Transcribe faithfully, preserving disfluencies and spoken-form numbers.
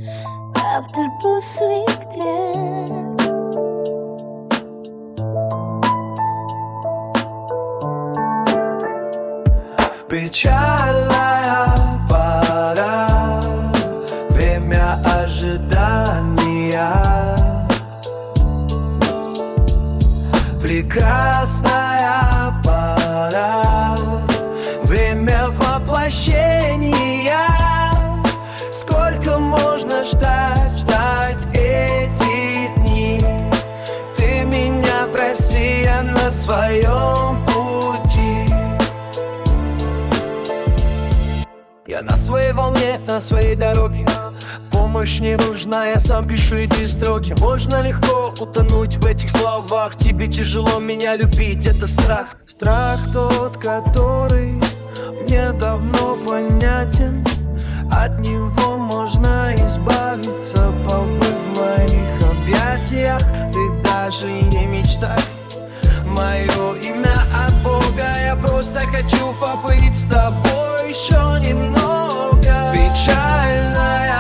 Автор после трек. Печальная пора, время ожидания. Прекрасная пора, время воплощения. Сколько можно ждать, ждать эти дни? Ты меня прости, я на своем пути. Я на своей волне, на своей дороге. Помощь не нужна, я сам пишу эти строки. Можно легко утонуть в этих словах. Тебе тяжело меня любить, это страх. Страх тот, который мне давно понятен. От него можно избавиться, побыв в моих объятиях. Ты даже не мечтай мое имя от Бога. Я просто хочу побыть с тобой еще немного. Печальная